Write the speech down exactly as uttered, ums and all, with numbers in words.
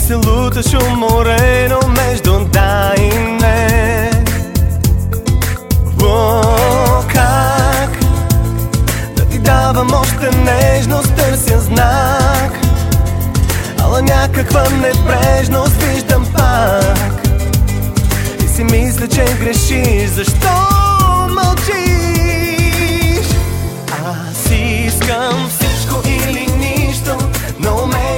се луташ уморено между да и не. О, как да ти давам още нежност, търся знак, ала някаква небрежност виждам пак. И си мисля, че грешиш, защо мълчиш? Аз искам всичко или нищо, но ме